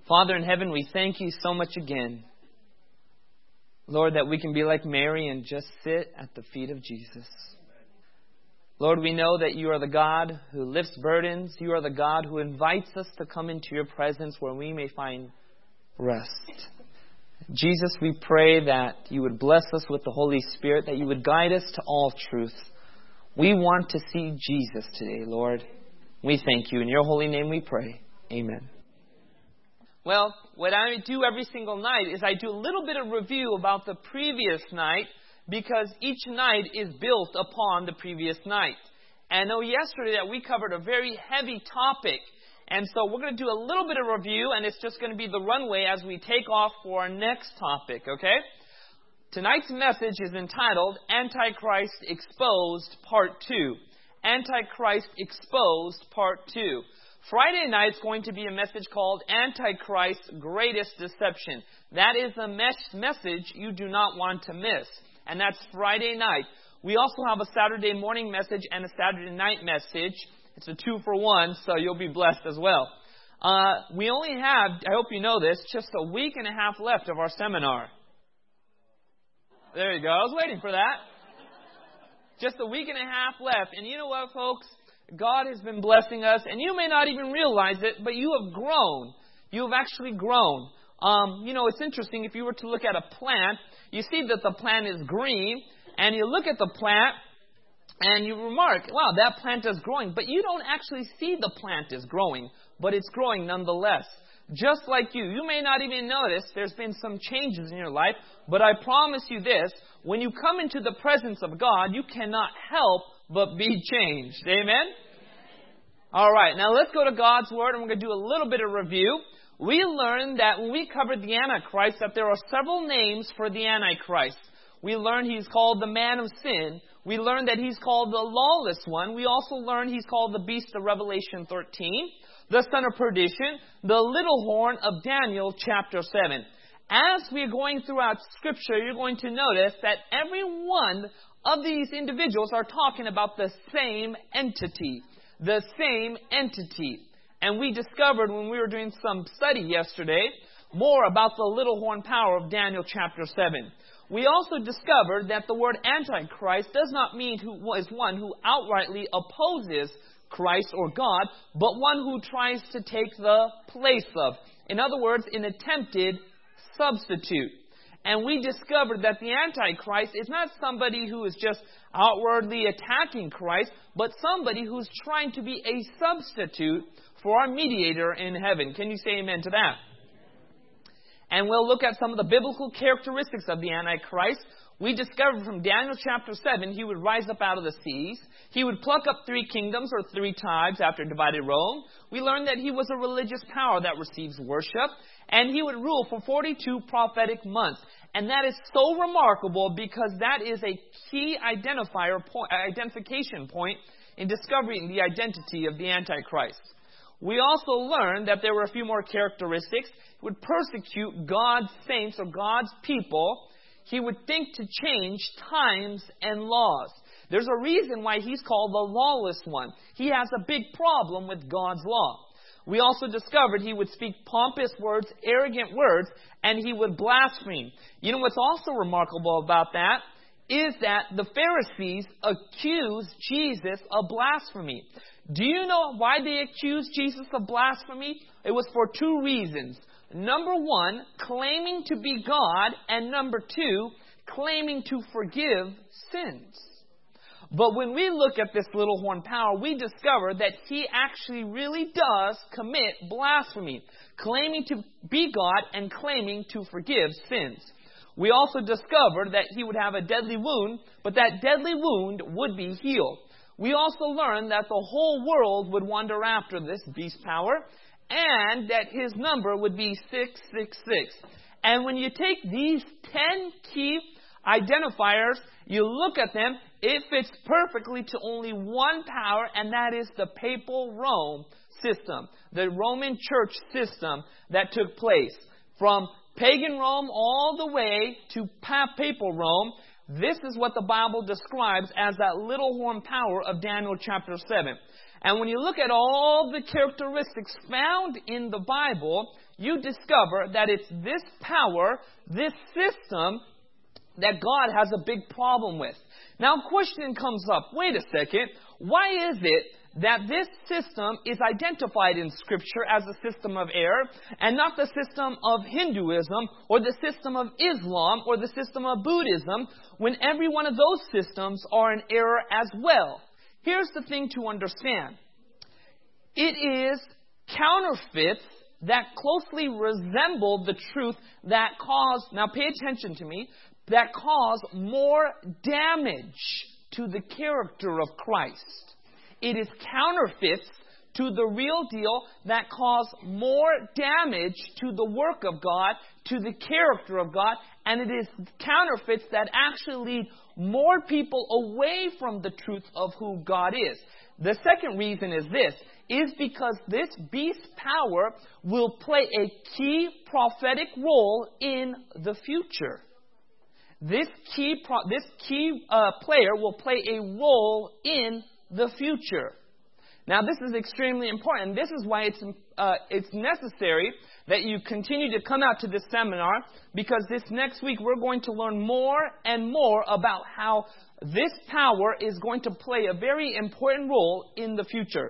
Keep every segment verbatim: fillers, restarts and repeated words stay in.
Father in heaven, we thank you so much again, Lord, that we can be like Mary and just sit at the feet of Jesus. Lord, we know that you are the God who lifts burdens. You are the God who invites us to come into your presence where we may find rest. Jesus, we pray that you would bless us with the Holy Spirit, that you would guide us to all truth. We want to see Jesus today, Lord. We thank you. In your holy name we pray. Amen. Well, what I do every single night is I do a little bit of review about the previous night, because each night is built upon the previous night. And I know yesterday that we covered a very heavy topic. And so we're going to do a little bit of review, and it's just going to be the runway as we take off for our next topic, okay? Tonight's message is entitled Antichrist Exposed Part two. Antichrist Exposed Part two. Friday night is going to be a message called Antichrist's Greatest Deception. That is a mes- message you do not want to miss. And that's Friday night. We also have a Saturday morning message and a Saturday night message. It's a two for one, so you'll be blessed as well. Uh, we only have, I hope you know this, just a week and a half left of our seminar. There you go. I was waiting for that. Just a week and a half left. And you know what, folks? God has been blessing us, and you may not even realize it, but you have grown. You have actually grown. Um, you know, it's interesting. If you were to look at a plant, you see that the plant is green, and you look at the plant, and you remark, wow, that plant is growing. But you don't actually see the plant is growing, but it's growing nonetheless. Just like you. You may not even notice there's been some changes in your life, but I promise you this, when you come into the presence of God, you cannot help but be changed. Amen? All right, now let's go to God's Word, and we're going to do a little bit of review. We learned that when we covered the Antichrist, that there are several names for the Antichrist. We learned he's called the man of sin. We learned that he's called the lawless one. We also learned he's called the beast of Revelation thirteen, the son of perdition, the little horn of Daniel chapter seven. As we're going throughout Scripture, you're going to notice that every one of these individuals are talking about the same entity. The same entity. And we discovered when we were doing some study yesterday more about the little horn power of Daniel chapter seven. We also discovered that the word Antichrist does not mean who is one who outrightly opposes Christ or God, but one who tries to take the place of. In other words, an attempted substitute. And we discovered that the Antichrist is not somebody who is just outwardly attacking Christ, but somebody who's trying to be a substitute for our mediator in heaven. Can you say amen to that? And we'll look at some of the biblical characteristics of the Antichrist. We discovered from Daniel chapter seven, he would rise up out of the seas. He would pluck up three kingdoms or three tribes after divided Rome. We learned that he was a religious power that receives worship. And he would rule for forty-two prophetic months. And that is so remarkable because that is a key identifier point, identification point in discovering the identity of the Antichrist. We also learned that there were a few more characteristics. He would persecute God's saints or God's people. He would think to change times and laws. There's a reason why he's called the lawless one. He has a big problem with God's law. We also discovered he would speak pompous words, arrogant words, and he would blaspheme. You know what's also remarkable about that is that the Pharisees accused Jesus of blasphemy. Do you know why they accused Jesus of blasphemy? It was for two reasons. Number one, claiming to be God, and number two, claiming to forgive sins. But when we look at this little horn power, we discover that he actually really does commit blasphemy, claiming to be God and claiming to forgive sins. We also discovered that he would have a deadly wound, but that deadly wound would be healed. We also learned that the whole world would wander after this beast power, and that his number would be six six six. And when you take these ten key identifiers, you look at them, it fits perfectly to only one power, and that is the papal Rome system, the Roman church system that took place. From pagan Rome all the way to papal Rome, this is what the Bible describes as that little horn power of Daniel chapter seven. And when you look at all the characteristics found in the Bible, you discover that it's this power, this system, that God has a big problem with. Now, a question comes up. Wait a second. Why is it that this system is identified in Scripture as a system of error and not the system of Hinduism or the system of Islam or the system of Buddhism, when every one of those systems are in error as well? Here's the thing to understand. It is counterfeits that closely resemble the truth that cause, now pay attention to me, that cause more damage to the character of Christ. It is counterfeits to the real deal that cause more damage to the work of God, to the character of God, and it is counterfeits that actually lead more people away from the truth of who God is. The second reason is this, is because this beast power will play a key prophetic role in the future. This key, pro- this key uh, player will play a role in the future. Now, this is extremely important. This is why it's uh, it's necessary that you continue to come out to this seminar, because this next week we're going to learn more and more about how this power is going to play a very important role in the future.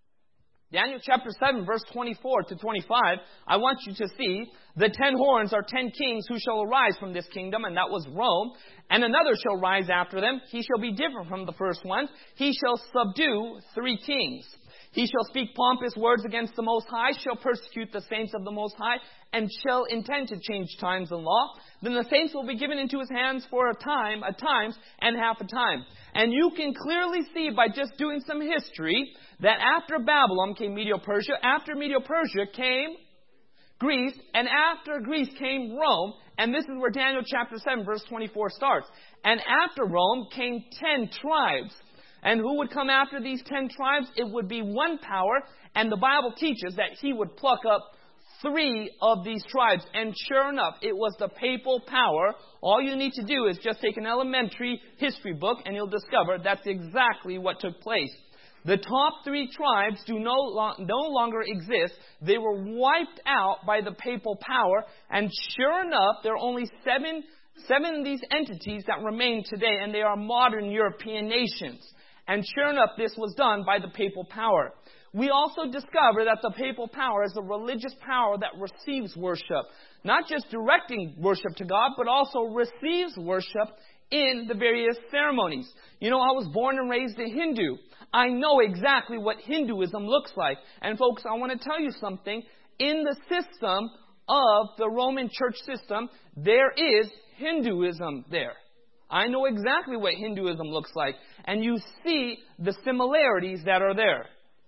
Daniel chapter seven, verse twenty-four to twenty-five, I want you to see the ten horns are ten kings who shall arise from this kingdom, and that was Rome. And another shall rise after them. He shall be different from the first ones. He shall subdue three kings. He shall speak pompous words against the Most High, shall persecute the saints of the Most High, and shall intend to change times and law. Then the saints will be given into his hands for a time, a times, and half a time. And you can clearly see by just doing some history that after Babylon came Medo-Persia, after Medo-Persia came Greece, and after Greece came Rome, and this is where Daniel chapter seven, verse twenty-four starts. And after Rome came ten tribes. And who would come after these ten tribes? It would be one power, and the Bible teaches that he would pluck up three of these tribes. And sure enough, it was the papal power. All you need to do is just take an elementary history book, and you'll discover that's exactly what took place. The top three tribes do no, lo- no longer exist. They were wiped out by the papal power, and sure enough, there are only seven, seven of these entities that remain today, and they are modern European nations. And sure enough, this was done by the papal power. We also discover that the papal power is a religious power that receives worship. Not just directing worship to God, but also receives worship in the various ceremonies. You know, I was born and raised a Hindu. I know exactly what Hinduism looks like. And folks, I want to tell you something. In the system of the Roman church system, there is Hinduism there. I know exactly what Hinduism looks like. And you see the similarities that are there.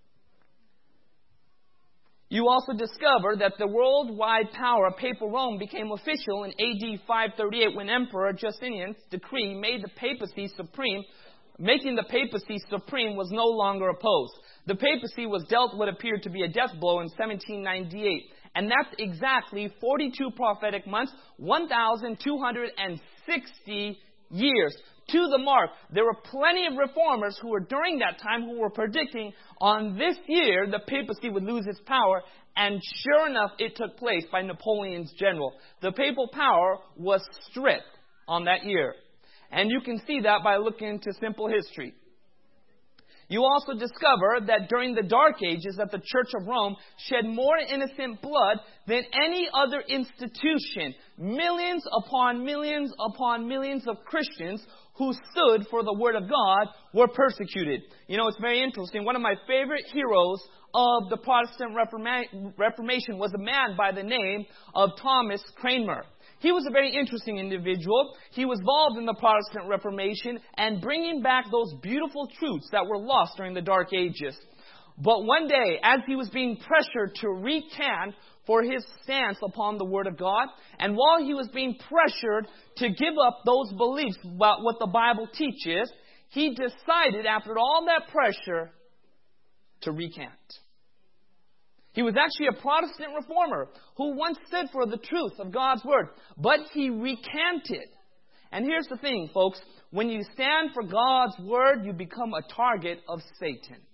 You also discover that the worldwide power of papal Rome became official in A D five thirty-eight when Emperor Justinian's decree made the papacy supreme. Making the papacy supreme was no longer opposed. The papacy was dealt what appeared to be a death blow in seventeen ninety-eight. And that's exactly forty-two prophetic months, one thousand two hundred sixty years. To the mark, there were plenty of reformers who were during that time who were predicting on this year the papacy would lose its power. And sure enough, it took place by Napoleon's general. The papal power was stripped on that year. And you can see that by looking into simple history. You also discover that during the Dark Ages that the Church of Rome shed more innocent blood than any other institution. Millions upon millions upon millions of Christians who stood for the Word of God were persecuted. You know, it's very interesting. One of my favorite heroes of the Protestant Reforma- Reformation was a man by the name of Thomas Cranmer. He was a very interesting individual. He was involved in the Protestant Reformation and bringing back those beautiful truths that were lost during the Dark Ages. But one day, as he was being pressured to recant for his stance upon the Word of God, and while he was being pressured to give up those beliefs about what the Bible teaches, he decided, after all that pressure, to recant. He was actually a Protestant reformer who once stood for the truth of God's Word, but he recanted. And here's the thing, folks. When you stand for God's Word, you become a target of Satan.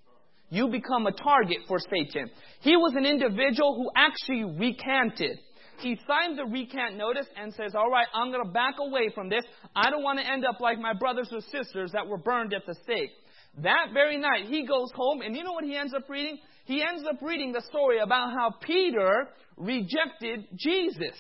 you become a target for Satan. He was an individual who actually recanted. He signed the recant notice and says, all right, I'm going to back away from this. I don't want to end up like my brothers or sisters that were burned at the stake. That very night, he goes home, and you know what he ends up reading? He ends up reading the story about how Peter rejected Jesus.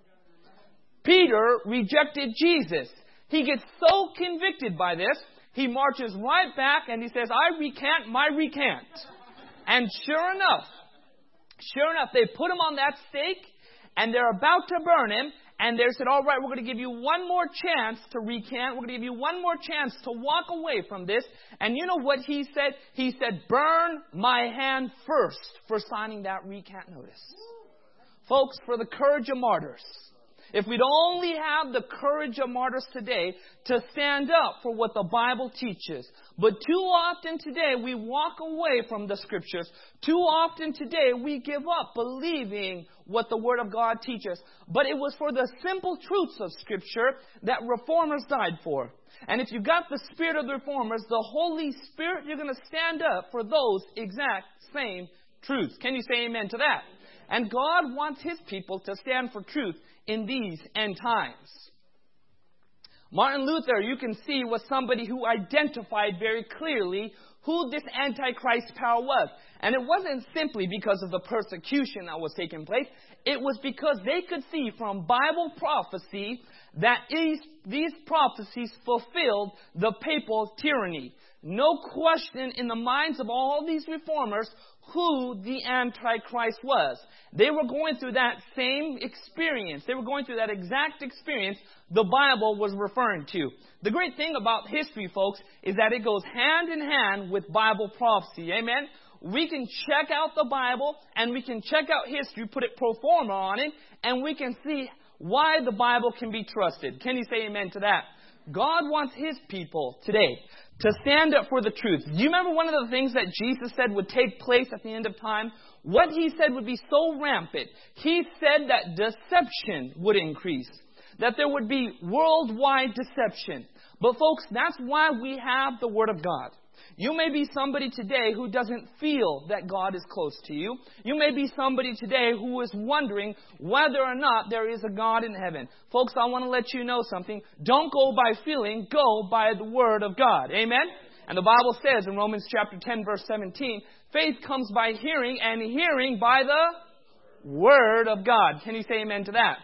Peter rejected Jesus. He gets so convicted by this, he marches right back and he says, I recant my recant. And sure enough, sure enough, they put him on that stake, and they're about to burn him, and they said, all right, we're going to give you one more chance to recant. We're going to give you one more chance to walk away from this. And you know what he said? He said, burn my hand first for signing that recant notice. Folks, for the courage of martyrs. If we'd only have the courage of martyrs today to stand up for what the Bible teaches. But too often today we walk away from the Scriptures. Too often today we give up believing what the Word of God teaches. But it was for the simple truths of Scripture that reformers died for. And if you've got the spirit of the reformers, the Holy Spirit, you're going to stand up for those exact same truths. Can you say amen to that? And God wants His people to stand for truth in these end times. Martin Luther, you can see, was somebody who identified very clearly who this Antichrist power was. And it wasn't simply because of the persecution that was taking place. It was because they could see from Bible prophecy that these, these prophecies fulfilled the papal tyranny. No question in the minds of all these reformers who the Antichrist was. They were going through that same experience. They were going through that exact experience the Bible was referring to. The great thing about history, folks, is that it goes hand in hand with Bible prophecy. Amen? We can check out the Bible and we can check out history, put it pro forma on it, and we can see why the Bible can be trusted. Can you say amen to that? God wants His people today to stand up for the truth. Do you remember one of the things that Jesus said would take place at the end of time? What He said would be so rampant. He said that deception would increase. That there would be worldwide deception. But folks, that's why we have the Word of God. You may be somebody today who doesn't feel that God is close to you. You may be somebody today who is wondering whether or not there is a God in heaven. Folks, I want to let you know something. Don't go by feeling, go by the Word of God. Amen? And the Bible says in Romans chapter ten, verse seventeen, faith comes by hearing, and hearing by the Word of God. Can you say amen to that?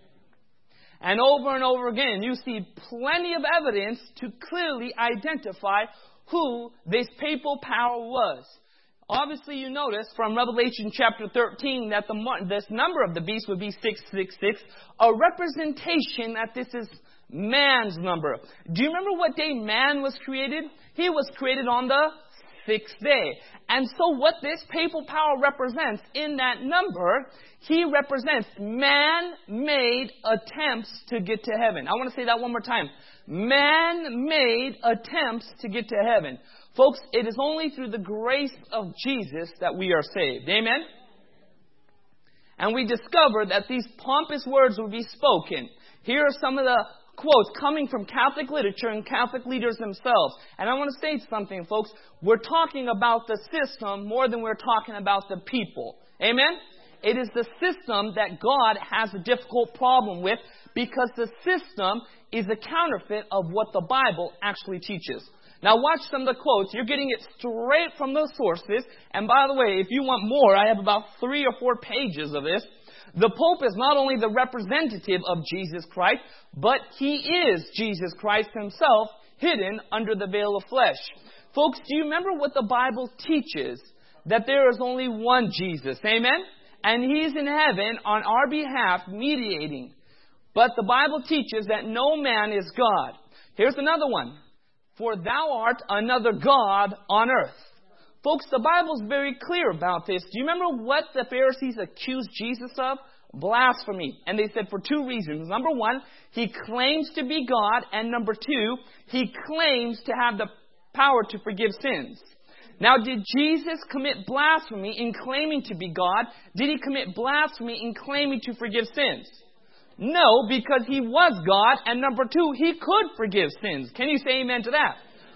And over and over again, you see plenty of evidence to clearly identify who this papal power was. Obviously, you notice from Revelation chapter thirteen that the this number of the beast would be six six six, a representation that this is man's number. Do you remember what day man was created? He was created on the sixth day. And so what this papal power represents in that number, he represents man-made attempts to get to heaven. I want to say that one more time. Man-made attempts to get to heaven. Folks, it is only through the grace of Jesus that we are saved. Amen? And we discover that these pompous words will be spoken. Here are some of the quotes coming from Catholic literature and Catholic leaders themselves. And I want to say something, folks. We're talking about the system more than we're talking about the people. Amen? It is the system that God has a difficult problem with, because the system is a counterfeit of what the Bible actually teaches. Now watch some of the quotes. You're getting it straight from those sources. And by the way, if you want more, I have about three or four pages of this. The Pope is not only the representative of Jesus Christ, but He is Jesus Christ Himself, hidden under the veil of flesh. Folks, do you remember what the Bible teaches? That there is only one Jesus. Amen? And He's in heaven on our behalf, mediating. But the Bible teaches that no man is God. Here's another one. For thou art another God on earth. Folks, the Bible's very clear about this. Do you remember what the Pharisees accused Jesus of? Blasphemy. And they said for two reasons. Number one, He claims to be God. And number two, He claims to have the power to forgive sins. Now, did Jesus commit blasphemy in claiming to be God? Did He commit blasphemy in claiming to forgive sins? No, because He was God. And number two, He could forgive sins. Can you say amen to that?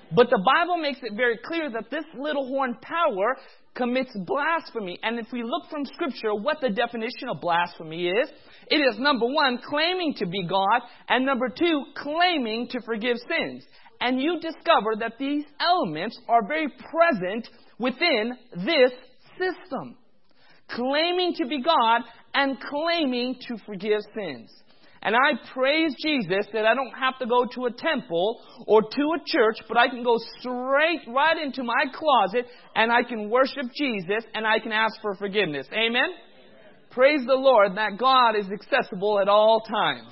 But the Bible makes it very clear that this little horn power commits blasphemy. And if we look from Scripture, what the definition of blasphemy is, it is, number one, claiming to be God, and number two, claiming to forgive sins. And you discover that these elements are very present within this system. Claiming to be God and claiming to forgive sins. And I praise Jesus that I don't have to go to a temple or to a church, but I can go straight right into my closet and I can worship Jesus and I can ask for forgiveness. Amen? Amen. Praise the Lord that God is accessible at all times.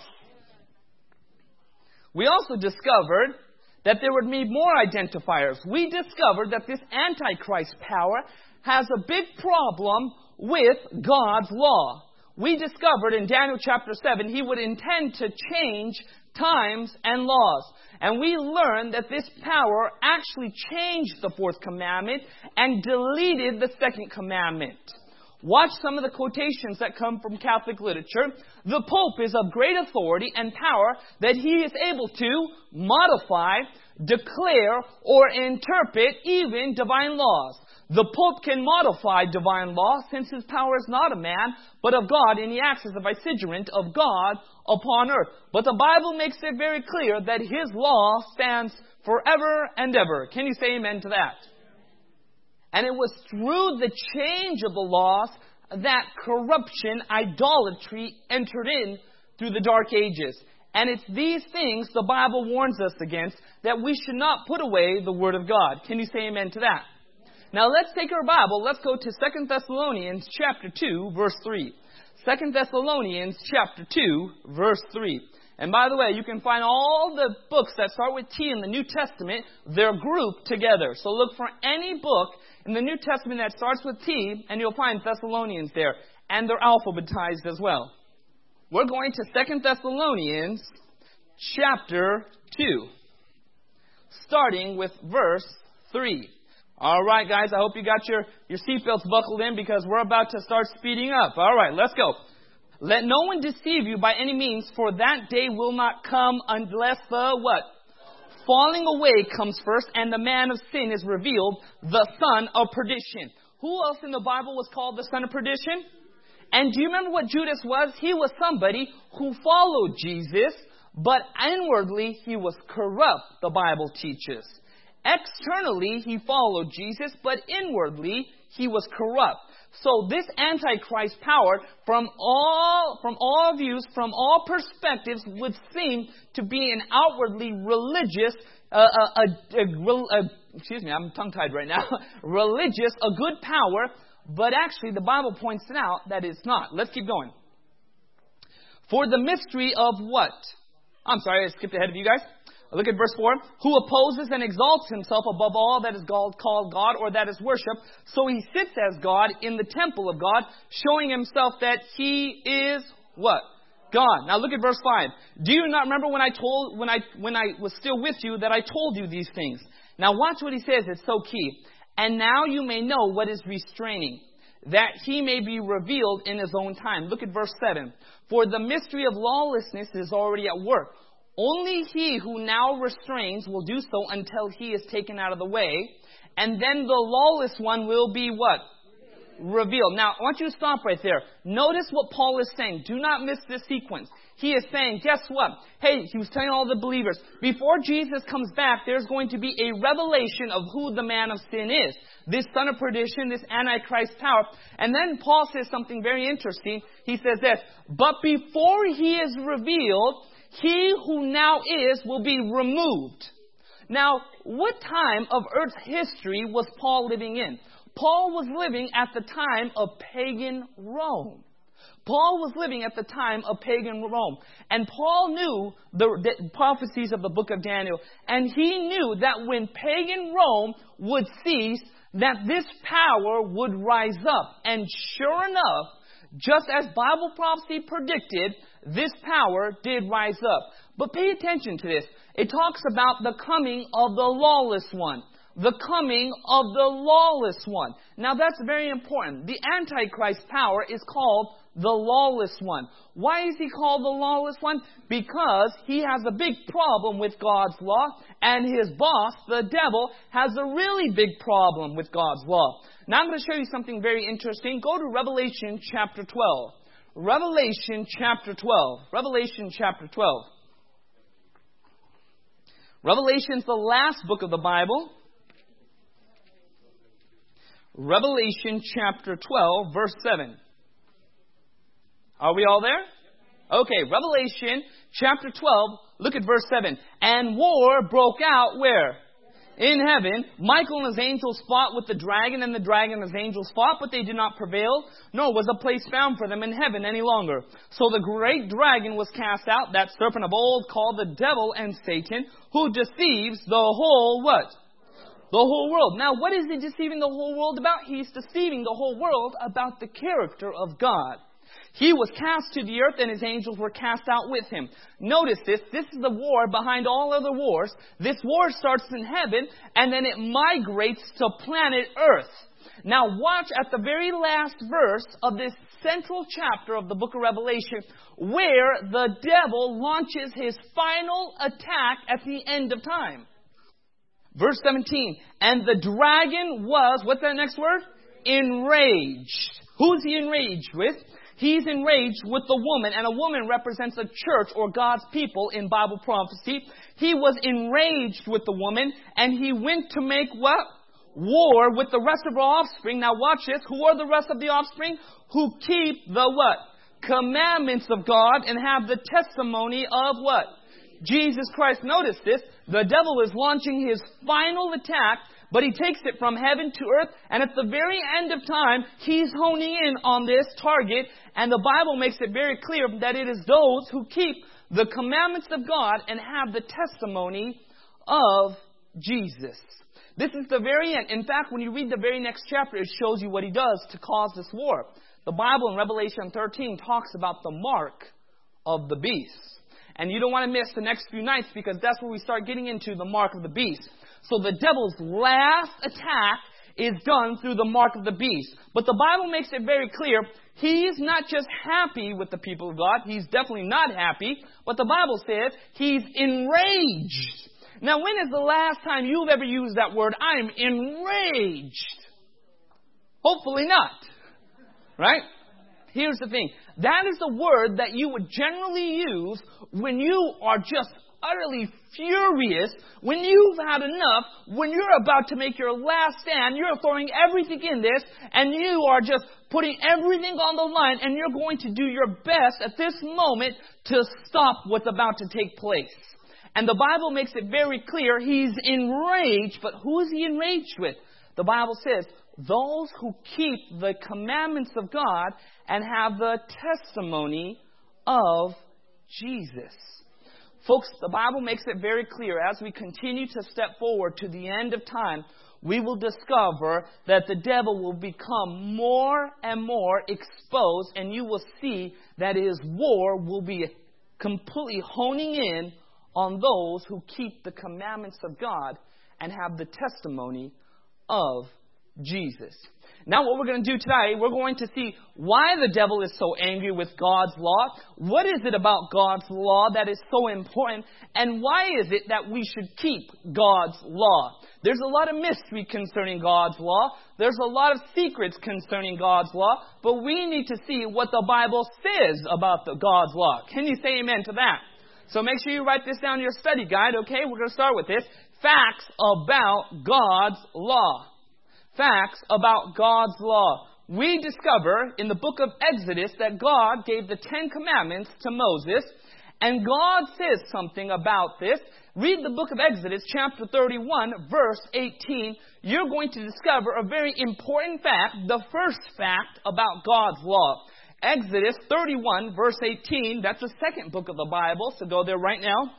We also discovered that there would be more identifiers. We discovered that this Antichrist power has a big problem with God's law. We discovered in Daniel chapter seven, he would intend to change times and laws. And we learned that this power actually changed the fourth commandment and deleted the second commandment. Watch some of the quotations that come from Catholic literature. The Pope is of great authority and power that he is able to modify, declare, or interpret even divine laws. The Pope can modify divine law since his power is not of man, but of God, and he acts as a vicegerent of God upon earth. But the Bible makes it very clear that his law stands forever and ever. Can you say amen to that? And it was through the change of the laws that corruption, idolatry entered in through the Dark Ages. And it's these things the Bible warns us against, that we should not put away the Word of God. Can you say amen to that? Now let's take our Bible. Let's go to Second Thessalonians chapter two, verse three. Second Thessalonians chapter two, verse three. And by the way, you can find all the books that start with T in the New Testament. They're grouped together. So look for any book in the New Testament that starts with T, and you'll find Thessalonians there. And they're alphabetized as well. We're going to Second Thessalonians chapter two, starting with verse three. All right, guys, I hope you got your, your seatbelts buckled in because we're about to start speeding up. All right, let's go. Let no one deceive you by any means, for that day will not come unless the what? Falling away comes first, and the man of sin is revealed, the son of perdition. Who else in the Bible was called the son of perdition? And do you remember what Judas was? He was somebody who followed Jesus, but inwardly he was corrupt, the Bible teaches. Externally, he followed Jesus, but inwardly, he was corrupt. So this Antichrist power, from all, from all views, from all perspectives, would seem to be an outwardly religious, uh, a, a, a, a, excuse me, I'm tongue-tied right now, religious, a good power, but actually the Bible points it out that it's not. Let's keep going. For the mystery of what? I'm sorry, I skipped ahead of you guys. Look at verse four. Who opposes and exalts himself above all that is called God or that is worshipped. So he sits as God in the temple of God, showing himself that he is what? God. Now look at verse five. Do you not remember when I told, when I, when I was still with you that I told you these things? Now watch what he says. It's so key. And now you may know what is restraining, that he may be revealed in his own time. Look at verse seven. For the mystery of lawlessness is already at work. Only he who now restrains will do so until he is taken out of the way. And then the lawless one will be what? Revealed. Now, I want you to stop right there. Notice what Paul is saying. Do not miss this sequence. He is saying, guess what? Hey, he was telling all the believers, before Jesus comes back, there's going to be a revelation of who the man of sin is. This son of perdition, this Antichrist power. And then Paul says something very interesting. He says this, but before he is revealed, he who now is will be removed. Now, what time of earth's history was Paul living in? Paul was living at the time of pagan Rome. Paul was living at the time of pagan Rome. And Paul knew the, the prophecies of the book of Daniel. And he knew that when pagan Rome would cease, that this power would rise up. And sure enough, just as Bible prophecy predicted, this power did rise up. But pay attention to this. It talks about the coming of the lawless one. The coming of the lawless one. Now that's very important. The Antichrist power is called the lawless one. Why is he called the lawless one? Because he has a big problem with God's law, and his boss, the devil, has a really big problem with God's law. Now I'm going to show you something very interesting. Go to Revelation chapter twelve. Revelation chapter twelve. Revelation chapter twelve. Revelation's the last book of the Bible. Revelation chapter twelve, verse seven. Are we all there? Okay, Revelation chapter twelve, look at verse seven. And war broke out where? In heaven. Michael and his angels fought with the dragon, and the dragon and his angels fought, but they did not prevail, nor was a place found for them in heaven any longer. So the great dragon was cast out, that serpent of old called the devil and Satan, who deceives the whole what? The whole world. Now, what is he deceiving the whole world about? He's deceiving the whole world about the character of God. He was cast to the earth, and his angels were cast out with him. Notice this. This is the war behind all other wars. This war starts in heaven, and then it migrates to planet Earth. Now watch at the very last verse of this central chapter of the book of Revelation, where the devil launches his final attack at the end of time. Verse seventeen. And the dragon was, what's that next word? Enraged. Who's he enraged with? He's enraged with the woman, and a woman represents a church or God's people in Bible prophecy. He was enraged with the woman, and he went to make what? War with the rest of her offspring. Now watch this. Who are the rest of the offspring? Who keep the what? Commandments of God and have the testimony of what? Jesus Christ. Notice this. The devil is launching his final attack, but he takes it from heaven to earth, and at the very end of time, he's honing in on this target, and the Bible makes it very clear that it is those who keep the commandments of God and have the testimony of Jesus. This is the very end. In fact, when you read the very next chapter, it shows you what he does to cause this war. The Bible in Revelation thirteen talks about the mark of the beast. And you don't want to miss the next few nights, because that's where we start getting into the mark of the beast. So the devil's last attack is done through the mark of the beast. But the Bible makes it very clear, he's not just happy with the people of God. He's definitely not happy. But the Bible says he's enraged. Now, when is the last time you've ever used that word, I'm enraged? Hopefully not. Right? Here's the thing. That is the word that you would generally use when you are just utterly furious, when you've had enough, when you're about to make your last stand, you're throwing everything in this, and you are just putting everything on the line, and you're going to do your best at this moment to stop what's about to take place. And the Bible makes it very clear he's enraged, but who is he enraged with? The Bible says, those who keep the commandments of God and have the testimony of Jesus. Folks, the Bible makes it very clear as we continue to step forward to the end of time, we will discover that the devil will become more and more exposed, and you will see that his war will be completely honing in on those who keep the commandments of God and have the testimony of Jesus. Now what we're going to do today, we're going to see why the devil is so angry with God's law. What is it about God's law that is so important? And why is it that we should keep God's law? There's a lot of mystery concerning God's law. There's a lot of secrets concerning God's law. But we need to see what the Bible says about the God's law. Can you say amen to that? So make sure you write this down in your study guide, okay? We're going to start with this. Facts about God's law. Facts about God's law. We discover in the book of Exodus that God gave the Ten Commandments to Moses, and God says something about this. Read the book of Exodus, chapter thirty-one, verse eighteen. You're going to discover a very important fact, the first fact about God's law. Exodus thirty-one, verse eighteen. That's the second book of the Bible, so go there right now.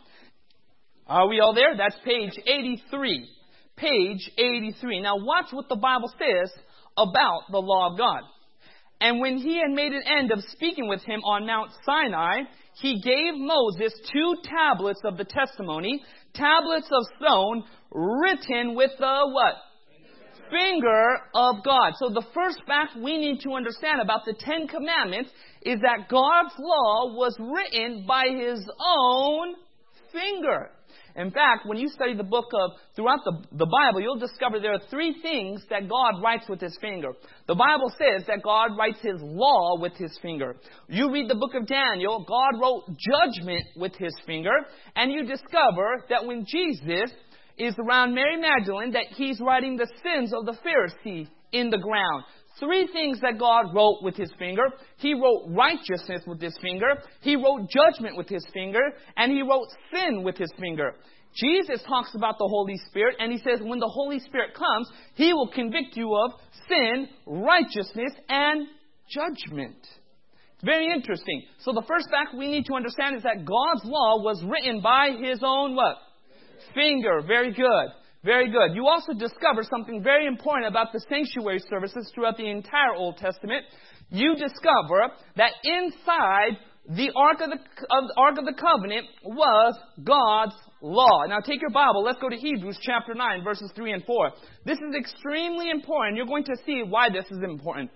Are we all there? That's page eighty-three. Page eighty-three. Now watch what the Bible says about the law of God. And when he had made an end of speaking with him on Mount Sinai, he gave Moses two tablets of the testimony, tablets of stone, written with the what? finger of God. So the first fact we need to understand about the Ten Commandments is that God's law was written by His own finger. In fact, when you study the book of, throughout the, the Bible, you'll discover there are three things that God writes with His finger. The Bible says that God writes His law with His finger. You read the book of Daniel, God wrote judgment with His finger. And you discover that when Jesus is around Mary Magdalene, that He's writing the sins of the Pharisee in the ground. Three things that God wrote with His finger. He wrote righteousness with His finger. He wrote judgment with His finger. And He wrote sin with His finger. Jesus talks about the Holy Spirit, and He says when the Holy Spirit comes, He will convict you of sin, righteousness, and judgment. It's very interesting. So the first fact we need to understand is that God's law was written by His own what? Finger. Very good. Very good. You also discover something very important about the sanctuary services throughout the entire Old Testament. You discover that inside the Ark of the, of the Ark of the Covenant was God's law. Now take your Bible. Let's go to Hebrews chapter nine, verses three and four. This is extremely important. You're going to see why this is important.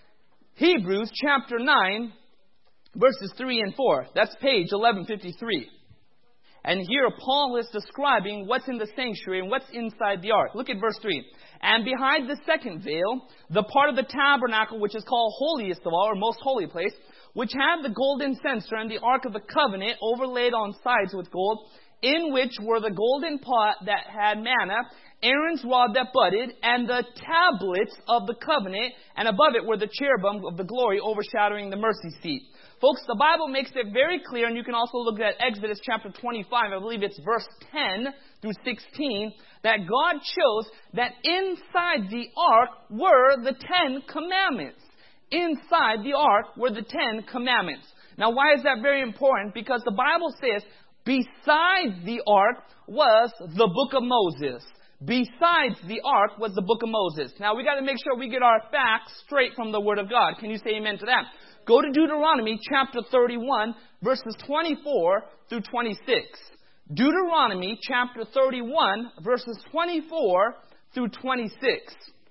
Hebrews chapter nine, verses three and four. That's page eleven fifty-three. And here Paul is describing what's in the sanctuary and what's inside the ark. Look at verse three. And behind the second veil, the part of the tabernacle which is called holiest of all, or most holy place, which had the golden censer and the ark of the covenant overlaid on sides with gold, in which were the golden pot that had manna, Aaron's rod that budded, and the tablets of the covenant, and above it were the cherubim of the glory overshadowing the mercy seat. Folks, the Bible makes it very clear, and you can also look at Exodus chapter twenty-five, I believe it's verse ten through sixteen, that God chose that inside the ark were the Ten Commandments. Inside the ark were the Ten Commandments. Now, why is that very important? Because the Bible says beside the ark was the book of Moses. Besides the ark was the book of Moses. Now, we got to make sure we get our facts straight from the Word of God. Can you say amen to that? Go to Deuteronomy chapter thirty-one, verses twenty-four through twenty-six. Deuteronomy chapter thirty-one, verses twenty-four through twenty-six.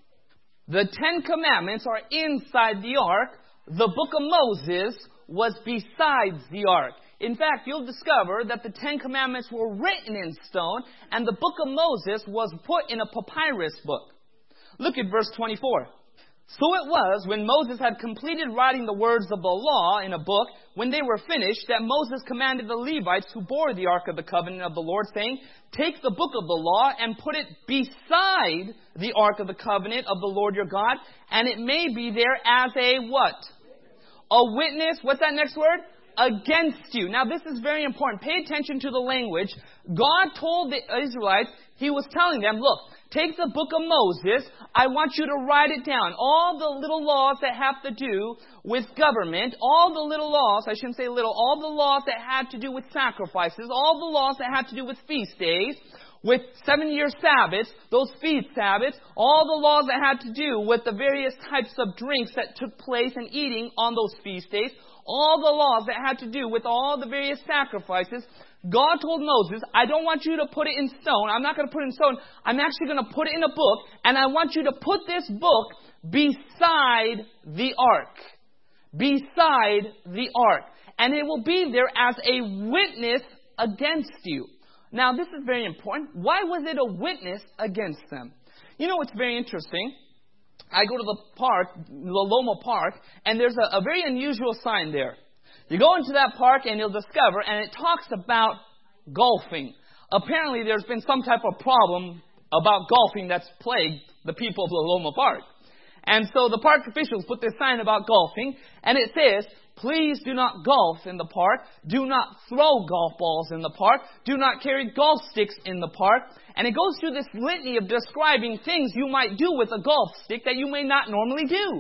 The Ten Commandments are inside the ark. The book of Moses was besides the ark. In fact, you'll discover that the Ten Commandments were written in stone, and the book of Moses was put in a papyrus book. Look at verse twenty-four. So it was, when Moses had completed writing the words of the law in a book, when they were finished, that Moses commanded the Levites who bore the ark of the covenant of the Lord, saying, take the book of the law and put it beside the ark of the covenant of the Lord your God, and it may be there as a what? A witness. What's that next word? Against you. Now, this is very important. Pay attention to the language. God told the Israelites, He was telling them, look, take the book of Moses. I want you to write it down. All the little laws that have to do with government, all the little laws, I shouldn't say little, all the laws that had to do with sacrifices, all the laws that had to do with feast days, with seven-year Sabbaths, those feast Sabbaths, all the laws that had to do with the various types of drinks that took place and eating on those feast days, all the laws that had to do with all the various sacrifices. God told Moses, I don't want you to put it in stone. I'm not going to put it in stone. I'm actually going to put it in a book, and I want you to put this book beside the ark. Beside the ark. And it will be there as a witness against you. Now, this is very important. Why was it a witness against them? You know, it's very interesting. I go to the park, the Loma Park, and there's a, a very unusual sign there. You go into that park and you'll discover, and it talks about golfing. Apparently there's been some type of problem about golfing that's plagued the people of the Loma Park. And so the park officials put this sign about golfing, and it says, please do not golf in the park. Do not throw golf balls in the park. Do not carry golf sticks in the park. And it goes through this litany of describing things you might do with a golf stick that you may not normally do.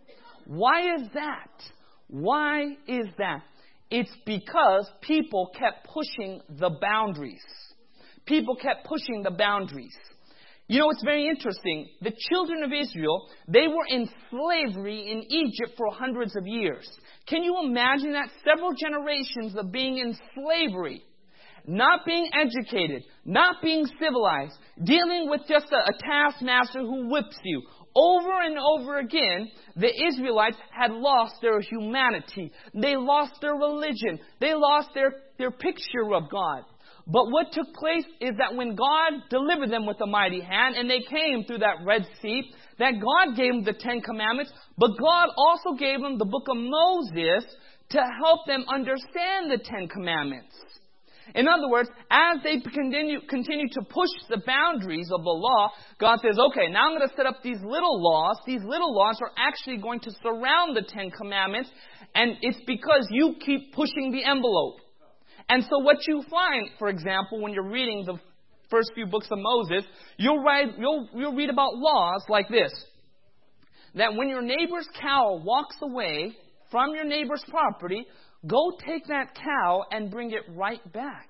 Why is that? Why is that? It's because people kept pushing the boundaries. People kept pushing the boundaries. You know, it's very interesting. The children of Israel, they were in slavery in Egypt for hundreds of years. Can you imagine that? Several generations of being in slavery. not being educated, not being civilized, dealing with just a, a taskmaster who whips you. Over and over again, the Israelites had lost their humanity. They lost their religion. They lost their, their picture of God. But what took place is that when God delivered them with a mighty hand and they came through that Red Sea, that God gave them the Ten Commandments, but God also gave them the book of Moses to help them understand the Ten Commandments. In other words, as they continue, continue to push the boundaries of the law, God says, okay, now I'm going to set up these little laws. These little laws are actually going to surround the Ten Commandments, and it's because you keep pushing the envelope. And so what you find, for example, when you're reading the first few books of Moses, you'll read, you'll, you'll read about laws like this. That when your neighbor's cow walks away from your neighbor's property, go take that cow and bring it right back.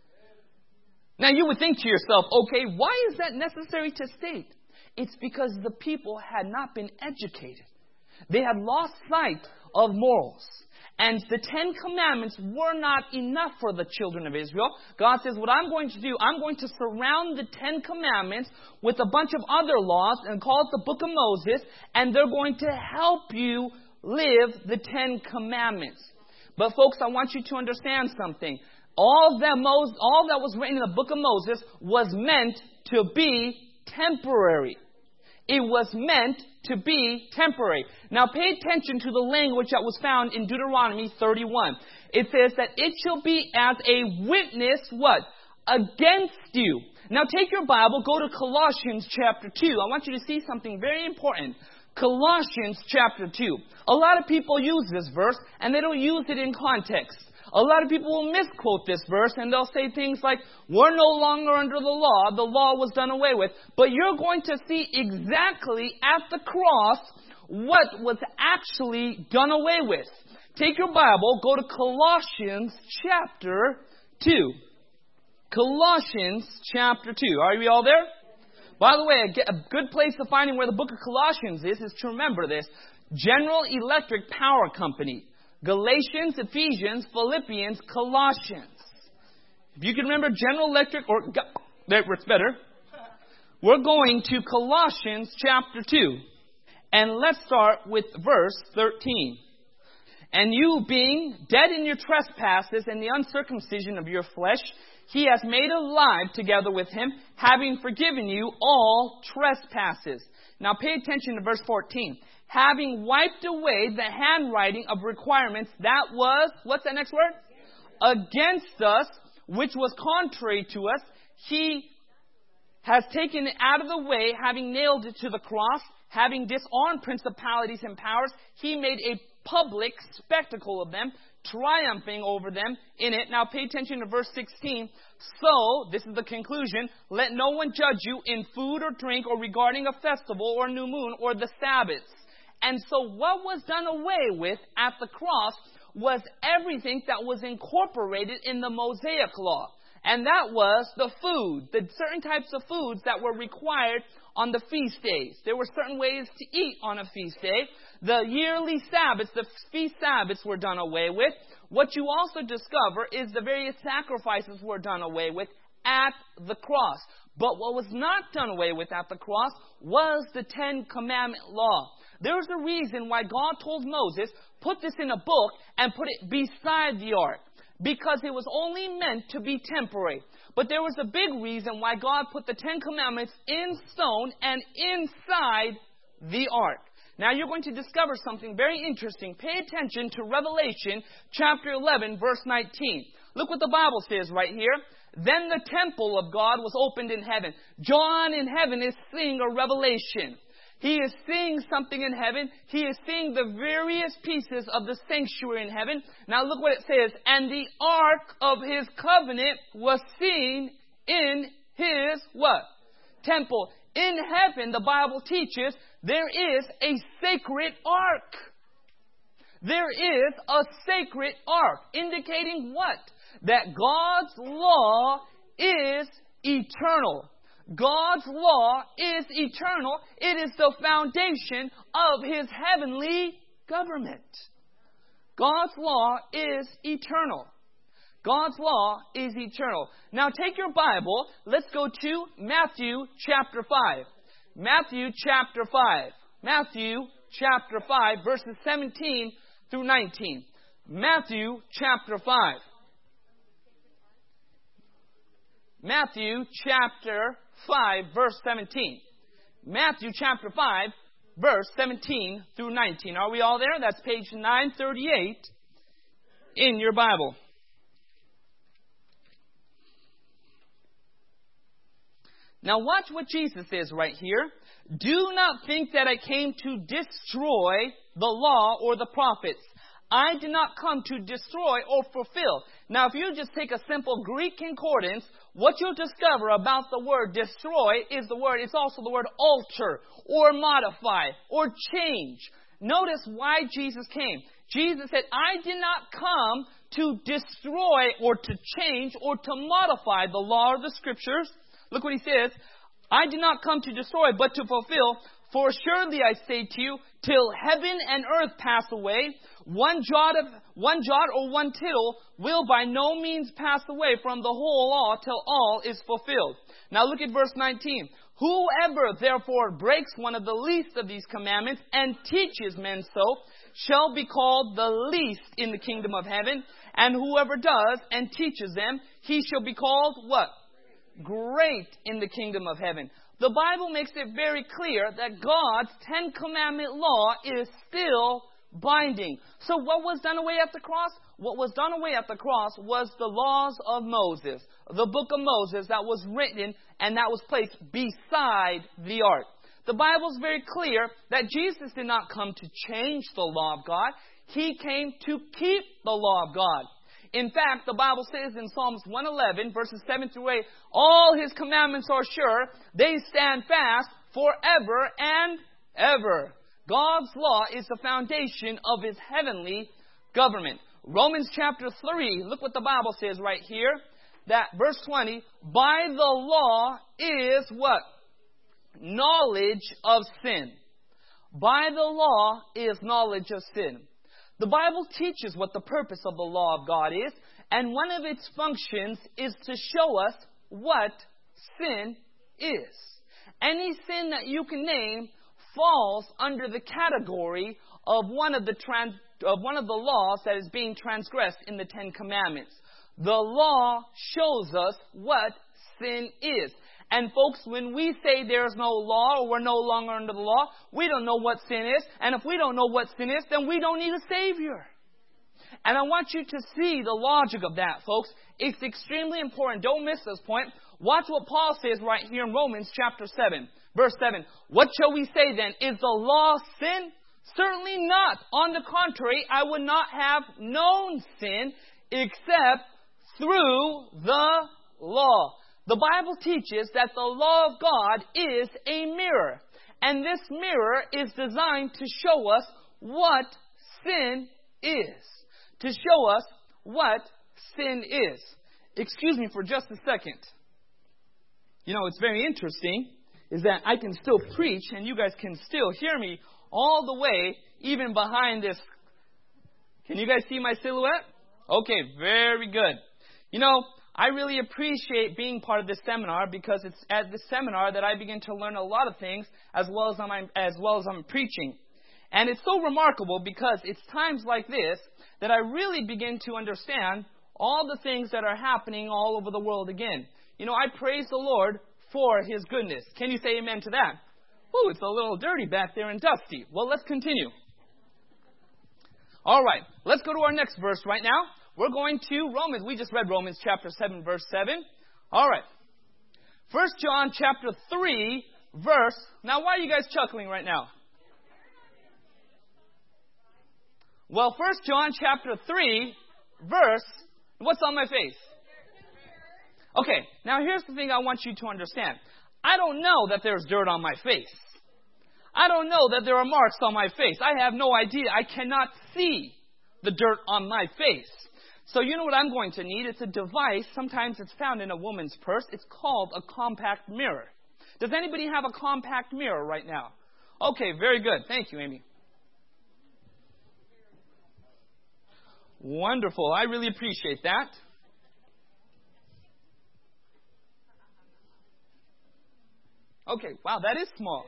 Now you would think to yourself, okay, why is that necessary to state? It's because the people had not been educated. They had lost sight of morals. And the Ten Commandments were not enough for the children of Israel. God says, what I'm going to do, I'm going to surround the Ten Commandments with a bunch of other laws and call it the Book of Moses, and they're going to help you live the Ten Commandments. But folks, I want you to understand something. All that, Moses, all that was written in the book of Moses was meant to be temporary. It was meant to be temporary. Now pay attention to the language that was found in Deuteronomy thirty-one. It says that it shall be as a witness, what? Against you. Now take your Bible, go to Colossians chapter two. I want you to see something very important. Colossians chapter two. A lot of people use this verse and they don't use it in context. A lot of people will misquote this verse and they'll say things like, we're no longer under the law, the law was done away with. But you're going to see exactly at the cross what was actually done away with. Take your Bible, go to Colossians chapter two. Colossians chapter two. Are we all there? By the way, a good place to finding where the book of Colossians is, is to remember this. General Electric Power Company. Galatians, Ephesians, Philippians, Colossians. If you can remember General Electric, or there it's better. We're going to Colossians chapter two. And let's start with verse thirteen. And you being dead in your trespasses and the uncircumcision of your flesh, He has made alive together with Him, having forgiven you all trespasses. Now pay attention to verse fourteen. Having wiped away the handwriting of requirements that was, what's that next word? Against us, which was contrary to us, He has taken it out of the way, having nailed it to the cross, having disarmed principalities and powers. He made a public spectacle of them, triumphing over them in it. Now pay attention to verse sixteen. So, this is the conclusion, let no one judge you in food or drink or regarding a festival or new moon or the Sabbaths. And so what was done away with at the cross was everything that was incorporated in the Mosaic law. And that was the food, the certain types of foods that were required on the feast days. There were certain ways to eat on a feast day. The yearly Sabbaths, the feast Sabbaths were done away with. What you also discover is the various sacrifices were done away with at the cross. But what was not done away with at the cross was the Ten Commandment law. There's a reason why God told Moses, put this in a book and put it beside the ark. Because it was only meant to be temporary. But there was a big reason why God put the Ten Commandments in stone and inside the ark. Now you're going to discover something very interesting. Pay attention to Revelation chapter eleven, verse nineteen. Look what the Bible says right here. Then the temple of God was opened in heaven. John in heaven is seeing a revelation. He is seeing something in heaven. He is seeing the various pieces of the sanctuary in heaven. Now look what it says. And the ark of His covenant was seen in His what? Temple. In heaven, the Bible teaches, there is a sacred ark. There is a sacred ark. Indicating what? That God's law is eternal. God's law is eternal. It is the foundation of His heavenly government. God's law is eternal. God's law is eternal. Now take your Bible. Let's go to Matthew chapter five. Matthew chapter five. Matthew chapter five, verses seventeen through nineteen. Matthew chapter five. Matthew chapter five, verse seventeen. Matthew chapter five, verse seventeen through nineteen. Are we all there? That's page nine thirty-eight in your Bible. Now watch what Jesus says right here. Do not think that I came to destroy the law or the prophets. I did not come to destroy or fulfill. Now if you just take a simple Greek concordance, what you'll discover about the word destroy is the word, it's also the word alter or modify or change. Notice why Jesus came. Jesus said, I did not come to destroy or to change or to modify the law or the scriptures. Look what he says. I did not come to destroy, but to fulfill. For surely I say to you, till heaven and earth pass away, one jot of one jot or one tittle will by no means pass away from the whole law till all is fulfilled. Now look at verse nineteen. Whoever therefore breaks one of the least of these commandments and teaches men so shall be called the least in the kingdom of heaven. And whoever does and teaches them, he shall be called what? Great in the kingdom of heaven. The Bible makes it very clear that God's Ten Commandment law is still binding. So what was done away at the cross? What was done away at the cross was the laws of Moses, the book of Moses that was written and that was placed beside the ark. The Bible is very clear that Jesus did not come to change the law of God. He came to keep the law of God. In fact, the Bible says in Psalms one eleven, verses seven through eight, all His commandments are sure, they stand fast forever and ever. God's law is the foundation of His heavenly government. Romans chapter three, look what the Bible says right here, that verse twenty, by the law is what? Knowledge of sin. By the law is knowledge of sin. The Bible teaches what the purpose of the law of God is, and one of its functions is to show us what sin is. Any sin that you can name falls under the category of one of the trans, of one of the laws that is being transgressed in the Ten Commandments. The law shows us what sin is. And folks, when we say there's no law or we're no longer under the law, we don't know what sin is. And if we don't know what sin is, then we don't need a Savior. And I want you to see the logic of that, folks. It's extremely important. Don't miss this point. Watch what Paul says right here in Romans chapter seven, verse seven. What shall we say then? Is the law sin? Certainly not. On the contrary, I would not have known sin except through the law. The Bible teaches that the law of God is a mirror. And this mirror is designed to show us what sin is. To show us what sin is. Excuse me for just a second. You know, it's very interesting is that I can still preach and you guys can still hear me all the way, even behind this. Can you guys see my silhouette? Okay, very good. You know, I really appreciate being part of this seminar because it's at this seminar that I begin to learn a lot of things as well as I'm, as well as I'm preaching. And it's so remarkable because it's times like this that I really begin to understand all the things that are happening all over the world again. You know, I praise the Lord for His goodness. Can you say amen to that? Oh, it's a little dirty back there and dusty. Well, let's continue. All right, let's go to our next verse right now. We're going to Romans. We just read Romans chapter seven, verse seven. All right. First John chapter three, verse. Now, why are you guys chuckling right now? Well, First John chapter three, verse. What's on my face? Okay, now here's the thing I want you to understand. I don't know that there's dirt on my face. I don't know that there are marks on my face. I have no idea. I cannot see the dirt on my face. So you know what I'm going to need? It's a device. Sometimes it's found in a woman's purse. It's called a compact mirror. Does anybody have a compact mirror right now? Okay, very good. Thank you, Amy. Wonderful. I really appreciate that. Okay, wow, that is small.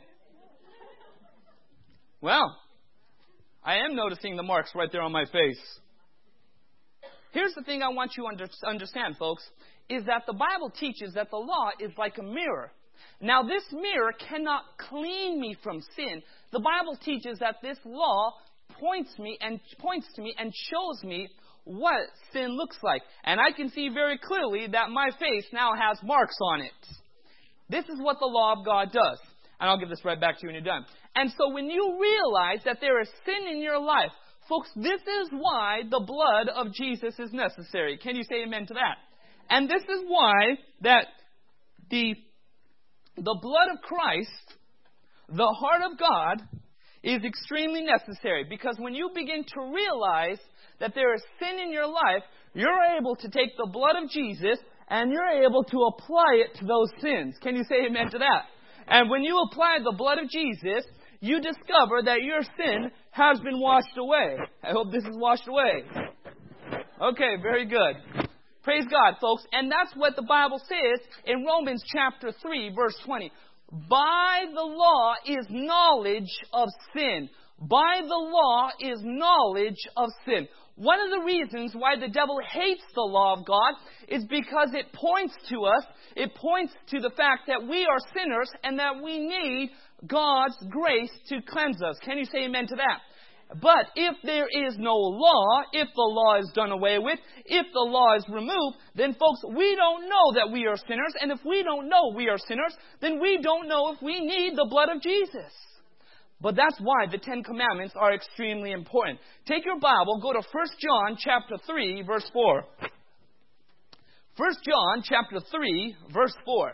Well, I am noticing the marks right there on my face. Here's the thing I want you to understand, folks, is that the Bible teaches that the law is like a mirror. Now, this mirror cannot clean me from sin. The Bible teaches that this law points me and points to me and shows me what sin looks like. And I can see very clearly that my face now has marks on it. This is what the law of God does. And I'll give this right back to you when you're done. And so when you realize that there is sin in your life, folks, this is why the blood of Jesus is necessary. Can you say amen to that? And this is why that the, the blood of Christ, the heart of God, is extremely necessary. Because when you begin to realize that there is sin in your life, you're able to take the blood of Jesus and you're able to apply it to those sins. Can you say amen to that? And when you apply the blood of Jesus, you discover that your sin has been washed away. I hope this is washed away. Okay, very good. Praise God, folks. And that's what the Bible says in Romans chapter three, verse twenty. By the law is knowledge of sin. By the law is knowledge of sin. One of the reasons why the devil hates the law of God is because it points to us, it points to the fact that we are sinners and that we need God's grace to cleanse us. Can you say amen to that? But if there is no law, if the law is done away with, if the law is removed, then folks, we don't know that we are sinners. And if we don't know we are sinners, then we don't know if we need the blood of Jesus. But that's why the Ten Commandments are extremely important. Take your Bible, go to First John chapter three, verse four. First John chapter three, verse four.